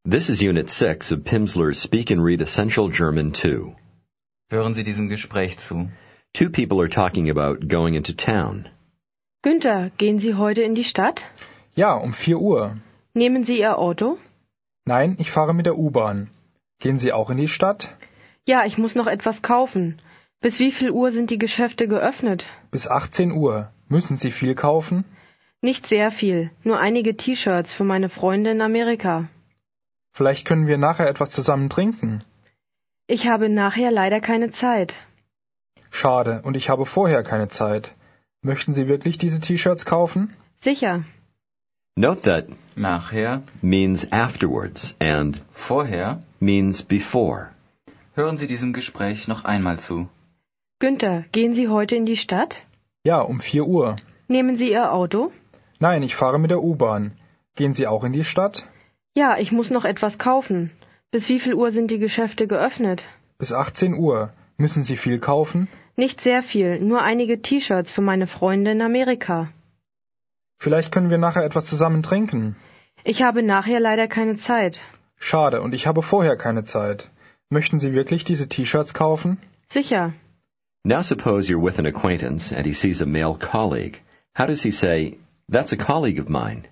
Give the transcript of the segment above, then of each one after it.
This is Unit 6 of Pimsleur's Speak and Read Essential German 2. Hören Sie diesem Gespräch zu. Two people are talking about going into town. Günther, gehen Sie heute in die Stadt? Ja, um 4 Uhr. Nehmen Sie Ihr Auto? Nein, ich fahre mit der U-Bahn. Gehen Sie auch in die Stadt? Ja, ich muss noch etwas kaufen. Bis wie viel Uhr sind die Geschäfte geöffnet? Bis 18 Uhr. Müssen Sie viel kaufen? Nicht sehr viel, nur einige T-Shirts für meine Freunde in Amerika. Vielleicht können wir nachher etwas zusammen trinken. Ich habe nachher leider keine Zeit. Schade, und ich habe vorher keine Zeit. Möchten Sie wirklich diese T-Shirts kaufen? Sicher. Note that Nachher, means afterwards and vorher, means before. hören Sie diesem Gespräch noch einmal zu. Günther, gehen Sie heute in die Stadt? Ja, um 4 Uhr. Nehmen Sie Ihr Auto? Nein, ich fahre mit der U-Bahn. Gehen Sie auch in die Stadt? Ja, ich muss noch etwas kaufen. Bis wie viel Uhr sind die Geschäfte geöffnet? Bis 18 Uhr. Müssen Sie viel kaufen? Nicht sehr viel, nur einige T-Shirts für meine Freunde in Amerika. Vielleicht können wir nachher etwas zusammen trinken. Ich habe nachher leider keine Zeit. Schade, und ich habe vorher keine Zeit. Möchten Sie wirklich diese T-Shirts kaufen? Sicher. Now suppose you're with an acquaintance and he sees a male colleague. How does he say, "That's a colleague of mine"?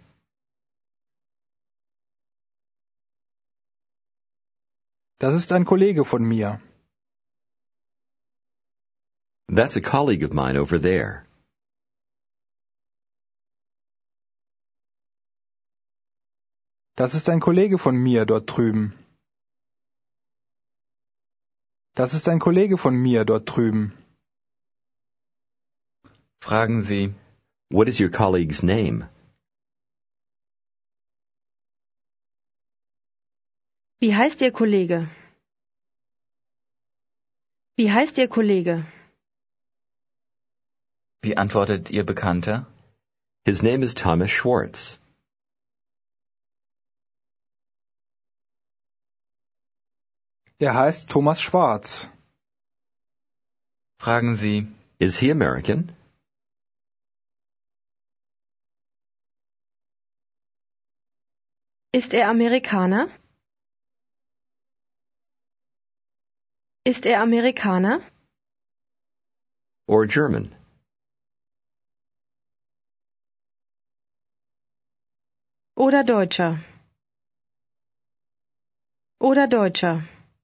Das ist ein Kollege von mir. That's a colleague of mine over there. Das ist ein Kollege von mir dort drüben. Das ist ein Kollege von mir dort drüben. Fragen Sie, What is your colleague's name? Wie heißt Ihr Kollege? Wie heißt Ihr Kollege? wie antwortet Ihr Bekannter? His name is Thomas Schwartz. Er heißt Thomas Schwarz. Fragen Sie, Is he American? Ist er Amerikaner? Ist er Amerikaner? Or German? Oder Deutscher? Oder Deutscher?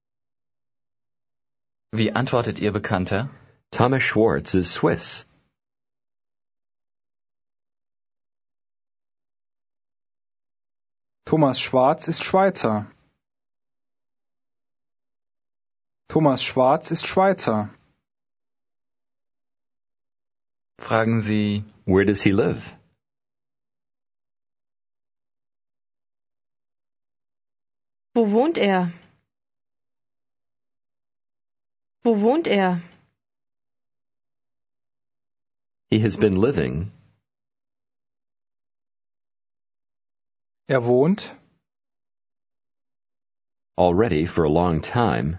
wie antwortet Ihr Bekannter? Thomas Schwartz is Swiss. Thomas Schwarz ist Schweizer. Thomas Schwarz ist Schweizer. Fragen Sie, Where does he live? Wo wohnt er? Wo wohnt er? He has been living. Er wohnt Already for a long time.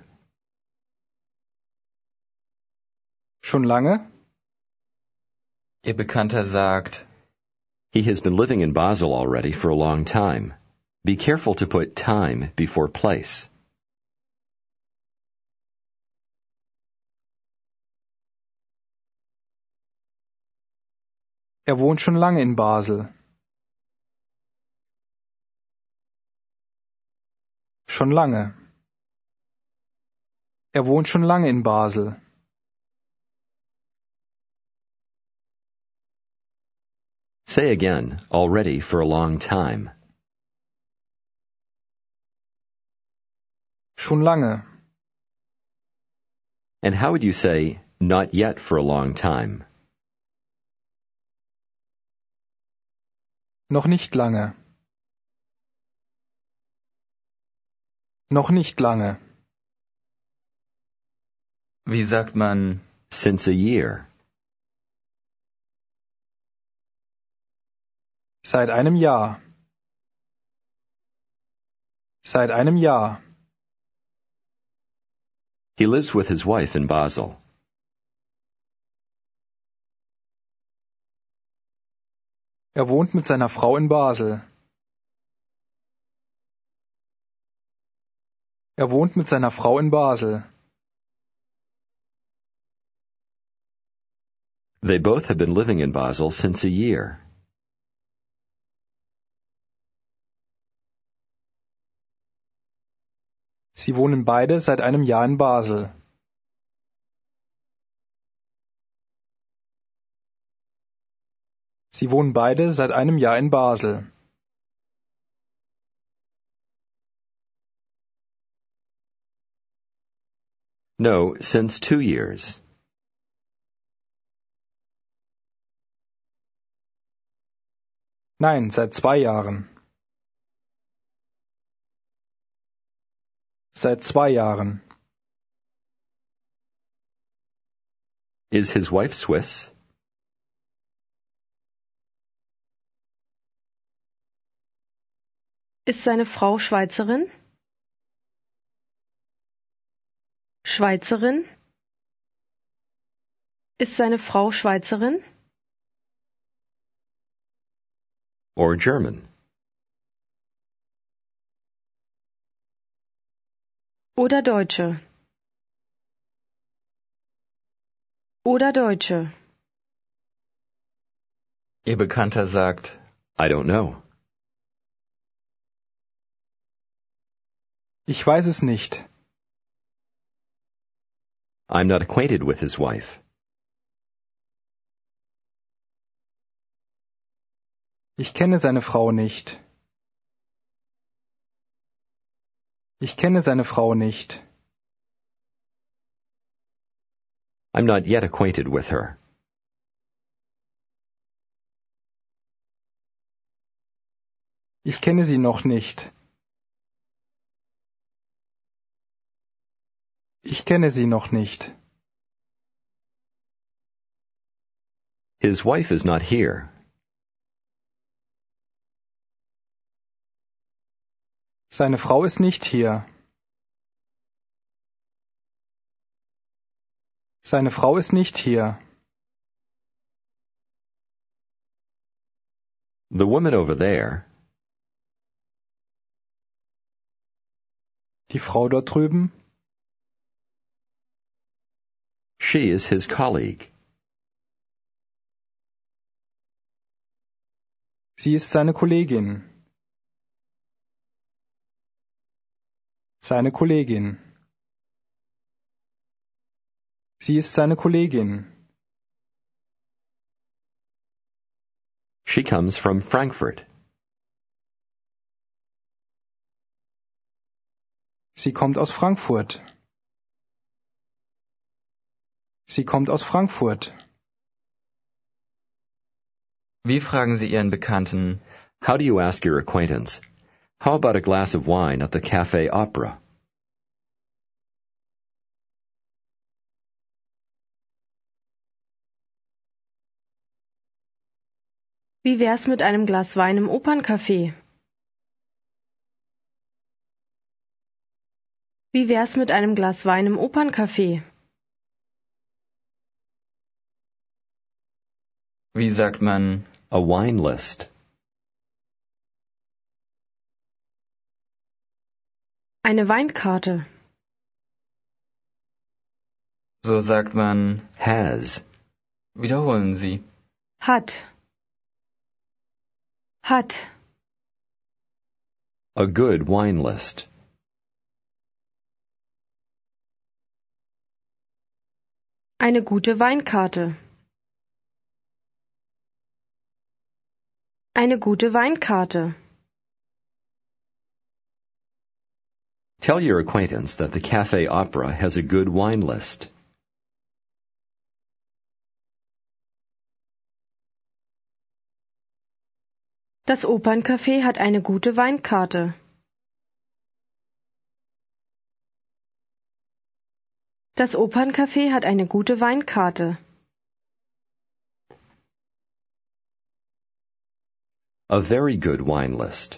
schon lange. Ihr Bekannter sagt, He has been living in Basel already for a long time. Be careful to put time before place. Er wohnt schon lange in Basel. Schon lange. Er wohnt schon lange in Basel. Say again, already for a long time. Schon lange. And how would you say, not yet for a long time? Noch nicht lange. Noch nicht lange. wie sagt man, Since a year. Seit einem Jahr. Seit einem Jahr. He lives with his wife in Basel. Er wohnt mit seiner Frau in Basel. Er wohnt mit seiner Frau in Basel. They both have been living in Basel since a year. Sie wohnen beide seit einem Jahr in Basel. Sie wohnen beide seit einem Jahr in Basel. No, since 2 years. Nein, seit 2 Jahren. Seit 2 Jahren. Is his wife Swiss? Ist seine Frau Schweizerin? Schweizerin? Ist seine Frau Schweizerin? Or German? Oder Deutsche? Oder Deutsche? Ihr Bekannter sagt, I don't know. Ich weiß es nicht. I'm not acquainted with his wife. Ich kenne seine Frau nicht. Ich kenne seine Frau nicht. I'm not yet acquainted with her. Ich kenne sie noch nicht. Ich kenne sie noch nicht. His wife is not here. Seine Frau ist nicht hier. Seine Frau ist nicht hier. The woman over there, Die Frau dort drüben, she is his colleague. sie ist seine Kollegin. Seine Kollegin. Sie ist seine Kollegin. She comes from Frankfurt. Sie kommt aus Frankfurt. Sie kommt aus Frankfurt. wie fragen Sie Ihren Bekannten, How do you ask your acquaintance? How about a glass of wine at the Café Opera? Wie wär's mit einem Glas Wein im Operncafé? Wie wär's mit einem Glas Wein im Operncafé? wie sagt man, A wine list. Eine Weinkarte. so sagt man, Has. wiederholen Sie. Hat. Hat. A good wine list. Eine gute Weinkarte. Eine gute Weinkarte. Tell your acquaintance that the Café Opera has a good wine list. Das Operncafé hat eine gute Weinkarte. Das Operncafé hat eine gute Weinkarte. A very good wine list.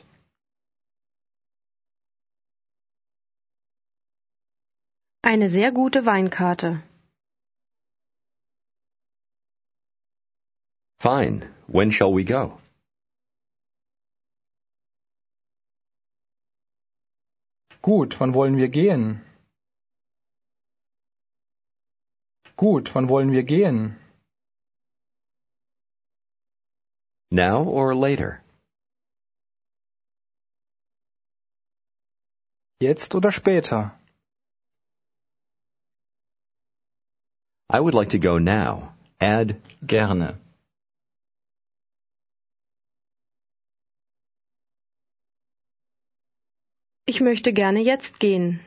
Eine sehr gute Weinkarte. Fine. When shall we go? Gut, wann wollen wir gehen? Gut, wann wollen wir gehen? Now or later? Jetzt oder später? I would like to go now. Add Gerne. Ich möchte gerne jetzt gehen.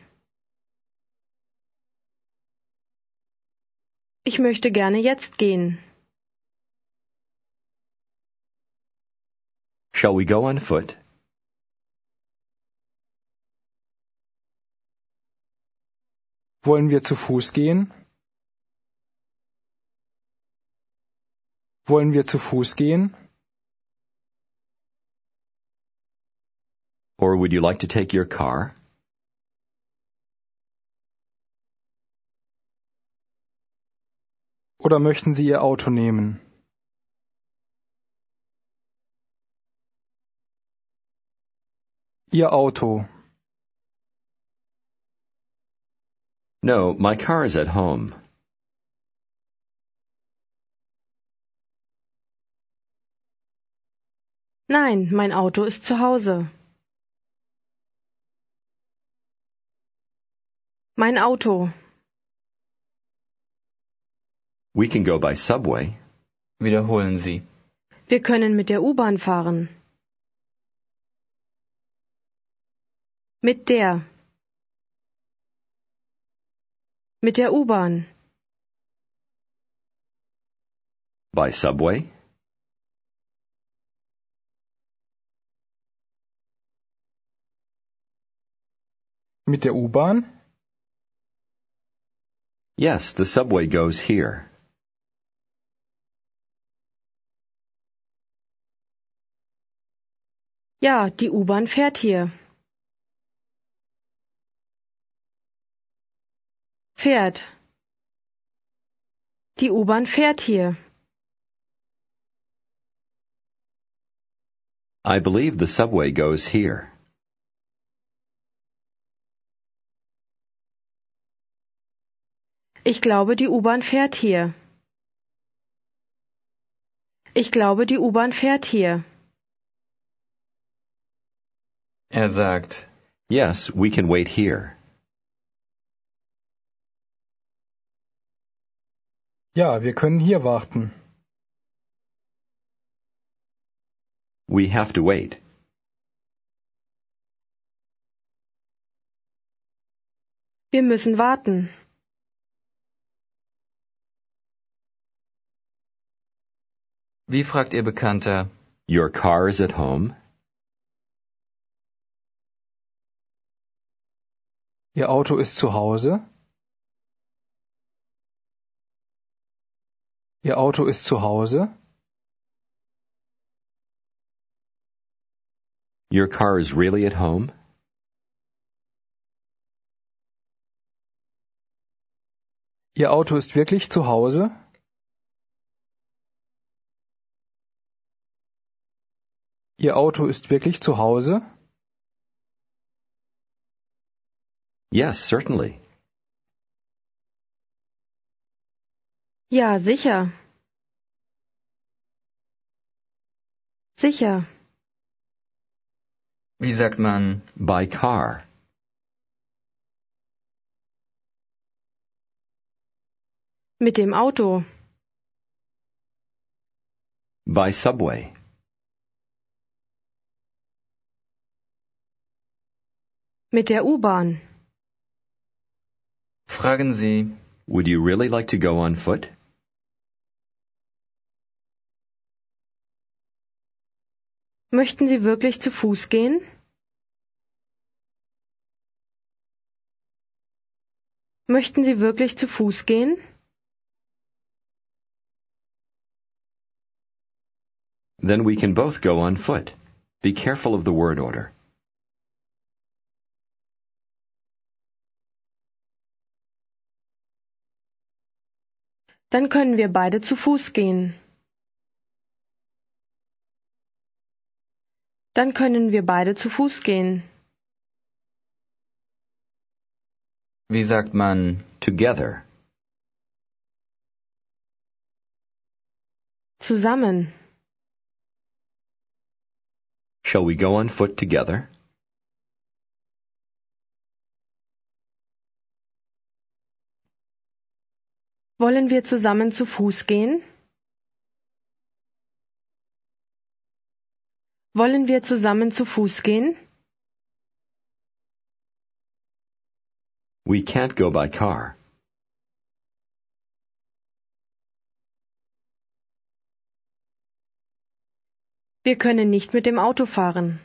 Ich möchte gerne jetzt gehen. shall we go on foot? Wollen wir zu Fuß gehen? Wollen wir zu Fuß gehen? Or would you like to take your car? Oder möchten Sie Ihr Auto nehmen? Ihr Auto. No, my car is at home. Nein, mein Auto ist zu Hause. Mein Auto. We can go by subway. Wiederholen Sie. Wir können mit der U-Bahn fahren. Mit der. Mit der U-Bahn. By subway? Mit der U-Bahn? Yes, the subway goes here. Ja, die U-Bahn fährt hier. Fährt. Die U-Bahn fährt hier. I believe the subway goes here. Ich glaube, die U-Bahn fährt hier. Ich glaube, die U-Bahn fährt hier. Er sagt, Yes, we can wait here. Ja, wir können hier warten. We have to wait. Wir müssen warten. wie fragt Ihr Bekannter? Your car is at home? Ihr Auto ist zu Hause? Ihr Auto ist zu Hause? Your car is really at home? Ihr Auto ist wirklich zu Hause? Ihr Auto ist wirklich zu Hause? Yes, certainly. Ja, sicher. Sicher. Wie sagt man, By car. Mit dem Auto. By subway. Mit der U-Bahn. fragen Sie, Would you really like to go on foot? Möchten Sie wirklich zu Fuß gehen? Möchten Sie wirklich zu Fuß gehen? Then we can both go on foot. Be careful of the word order. Dann können wir beide zu Fuß gehen. Dann können wir beide zu Fuß gehen. Wie sagt man together? Zusammen. Shall we go on foot together? Wollen wir zusammen zu Fuß gehen? Wollen wir zusammen zu Fuß gehen? We can't go by car. Wir können nicht mit dem Auto fahren.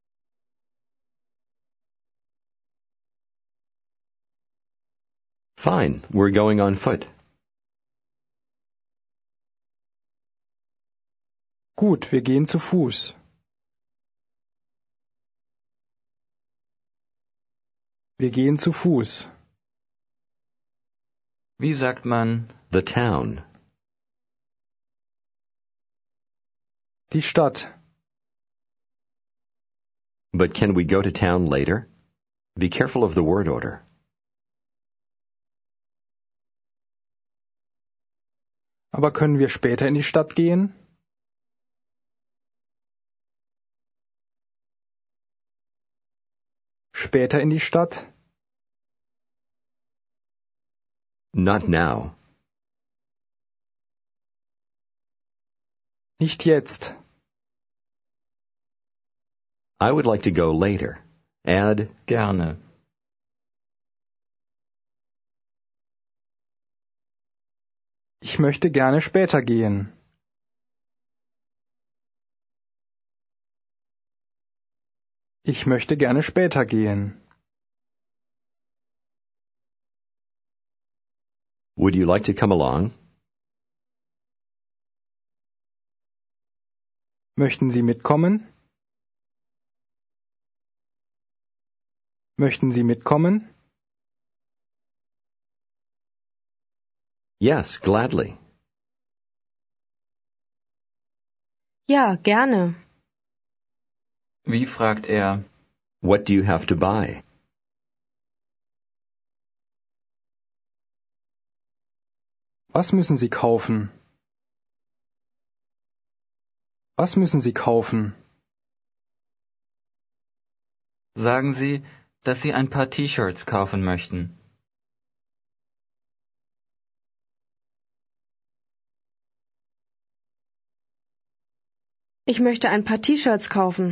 Fine, we're going on foot. Gut, wir gehen zu Fuß. Wir gehen zu Fuß. Wie sagt man The town. Die Stadt. But can we go to town later? Be careful of the word order. Aber können wir später in die Stadt gehen? Später in die Stadt? Not now. Nicht jetzt. I would like to go later. Add, gerne? Ich möchte gerne später gehen. Ich möchte gerne später gehen. would you like to come along? Möchten Sie mitkommen? Möchten Sie mitkommen? Yes, gladly. Ja, gerne. Wie fragt er What do you have to buy? Was müssen Sie kaufen? Was müssen Sie kaufen? Sagen Sie, dass Sie ein paar T-Shirts kaufen möchten. Ich möchte ein paar T-Shirts kaufen.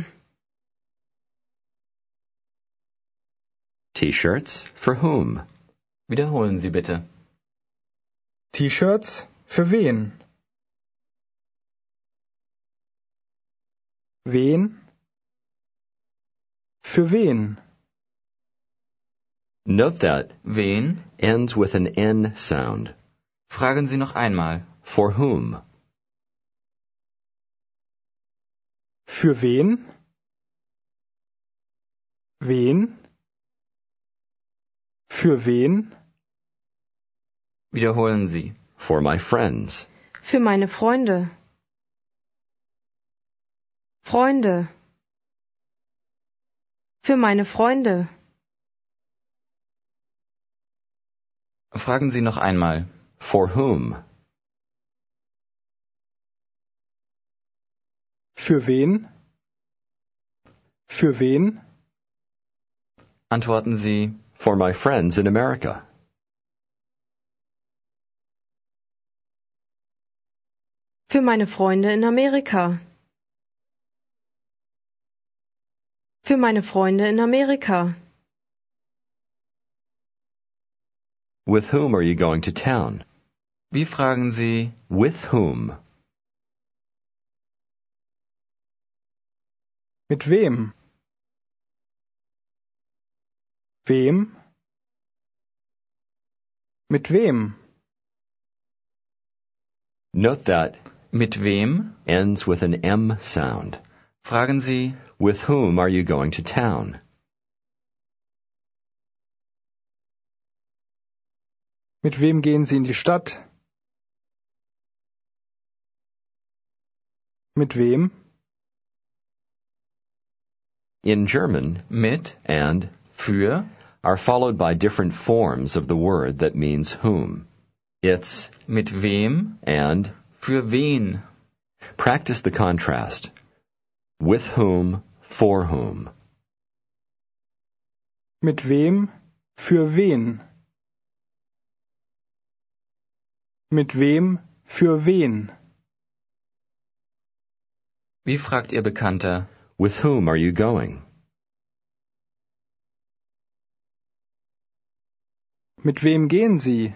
T-shirts? For whom? Wiederholen Sie bitte. T-Shirts? Für wen? Wen? Für wen? Note that Wen? ends with an N sound. Fragen Sie noch einmal. For whom? Für wen? Wen? Für wen? Wiederholen Sie. For my friends. Für meine Freunde. Freunde. Für meine Freunde. Fragen Sie noch einmal. For whom? Für wen? Für wen? Antworten Sie. For my friends in America. Für meine Freunde in Amerika. Für meine Freunde in Amerika. With whom are you going to town? Wie fragen Sie With whom? Mit wem? Wem? Mit wem? Note that mit wem? ends with an M sound. Fragen Sie With whom are you going to town? Mit wem gehen Sie in die Stadt? Mit wem? In German, mit, and für, are followed by different forms of the word that means whom. It's Mit wem? and. Für wen? Practice the contrast. With whom, for whom. Mit wem? Für wen? Mit wem? Für wen? Wie fragt Ihr Bekannter? With whom are you going? Mit wem gehen Sie?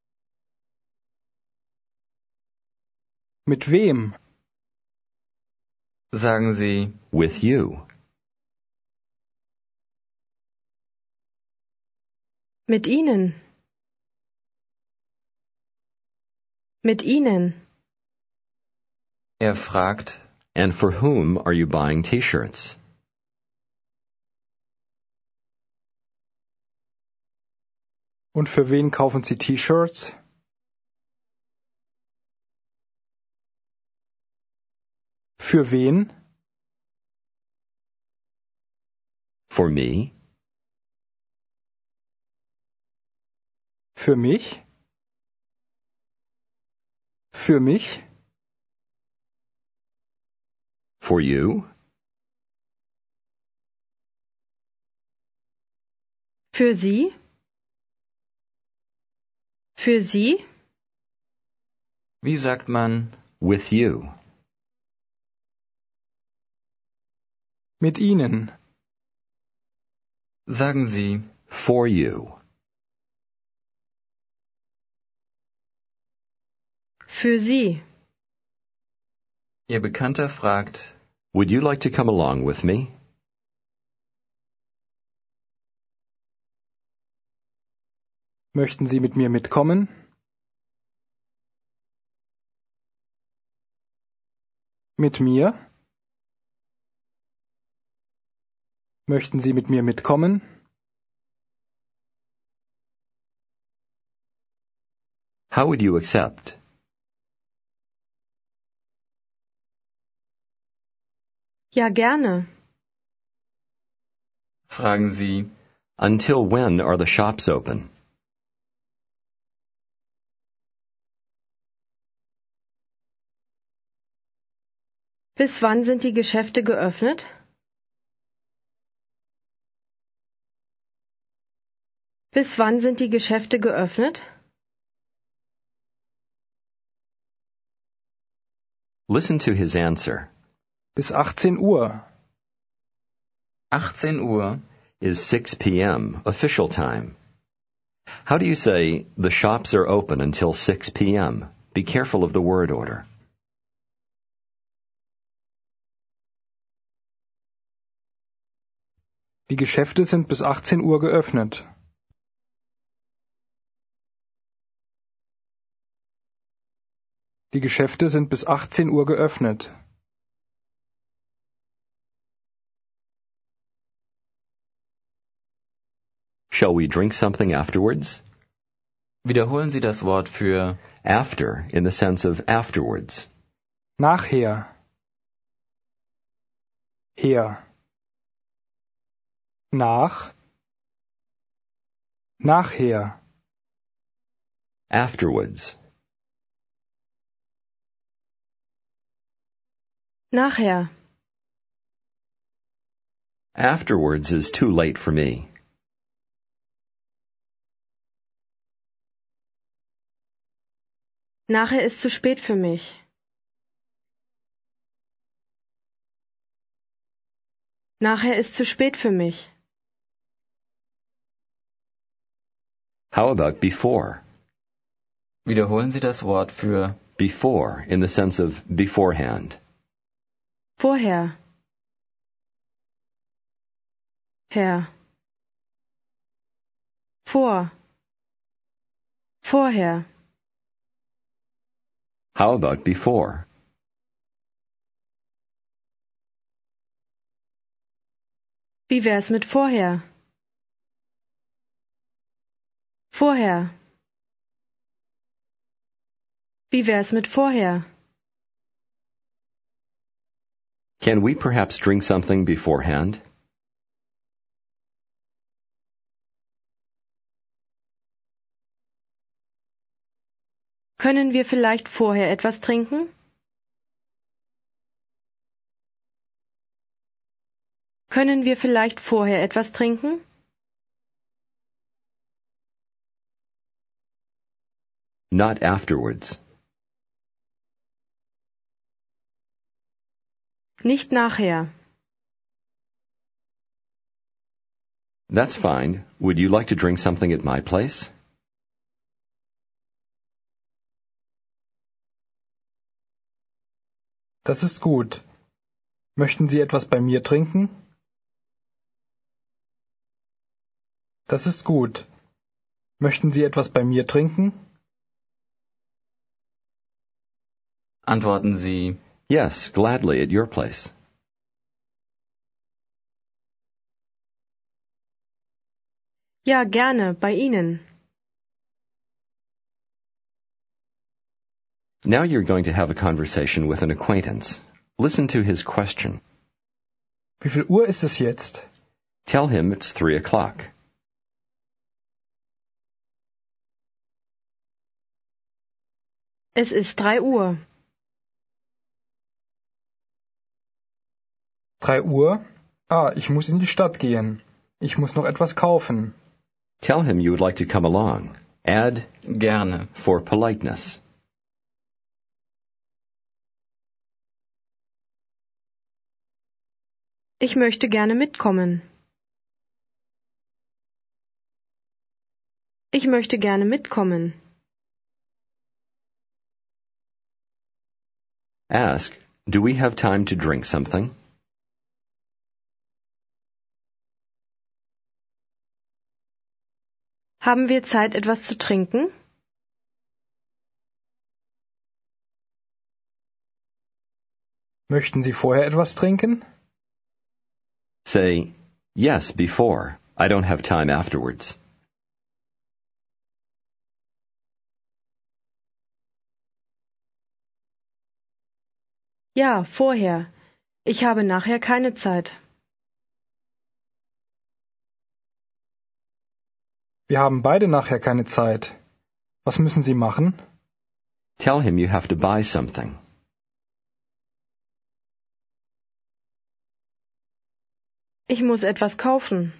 Mit wem? Sagen Sie, With you. Mit Ihnen. Mit Ihnen. er fragt, And for whom are you buying t-shirts? Und für wen kaufen Sie T-Shirts? Für wen? For me? Für mich? Für mich? For you? Für Sie? Für Sie? wie sagt man, With you. Mit Ihnen? sagen Sie, For you. Für Sie. Ihr Bekannter fragt, Would you like to come along with me? Möchten Sie mit mir mitkommen? Mit mir? Möchten Sie mit mir mitkommen? How would you accept? Ja, gerne. fragen Sie, Until when are the shops open? Bis wann sind die Geschäfte geöffnet? Bis wann sind die Geschäfte geöffnet? Listen to his answer. Bis 18 Uhr. 18 Uhr, Is 6 p.m. official time. How do you say, the shops are open until 6 p.m.? Be careful of the word order. Die Geschäfte sind bis 18 Uhr geöffnet. Die Geschäfte sind bis 18 Uhr geöffnet. Shall we drink something afterwards? wiederholen Sie das Wort für After, in the sense of afterwards. Nachher. Her. Nach. Nachher. Afterwards. Nachher. Afterwards is too late for me. Nachher ist zu spät für mich. Nachher ist zu spät für mich. How about before? wiederholen Sie das Wort für Before, in the sense of beforehand. Vorher. Her. Vor. Vorher. How about before? Wie wär's mit vorher? Vorher. Wie wär's mit vorher? Can we perhaps drink something beforehand? Können wir vielleicht vorher etwas trinken? Können wir vielleicht vorher etwas trinken? Not afterwards. Nicht nachher. That's fine. Would you like to drink something at my place? Das ist gut. Möchten Sie etwas bei mir trinken? Das ist gut. Möchten Sie etwas bei mir trinken? Antworten Sie, Yes, gladly, at your place. Ja, gerne, bei Ihnen. Now you're going to have a conversation with an acquaintance. Listen to his question. Wie viel Uhr ist es jetzt? Tell him it's 3 o'clock. Es ist 3 Uhr. 3 Uhr? Ah, ich muss in die Stadt gehen. Ich muss noch etwas kaufen. Tell him you would like to come along. Add gerne. for politeness. Ich möchte gerne mitkommen. Ich möchte gerne mitkommen. Ask, do we have time to drink something? Haben wir Zeit, etwas zu trinken? Möchten Sie vorher etwas trinken? Say, yes, before. I don't have time afterwards. Ja, vorher. Ich habe nachher keine Zeit. Wir haben beide nachher keine Zeit. Was müssen Sie machen? Tell him you have to buy something. Ich muss etwas kaufen.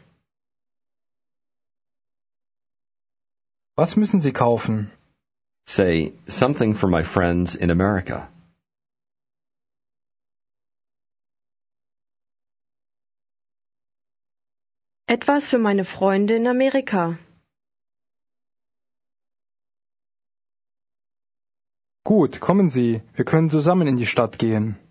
Was müssen Sie kaufen? Say, something for my friends in America. Etwas für meine Freunde in Amerika. Gut, kommen Sie. Wir können zusammen in die Stadt gehen.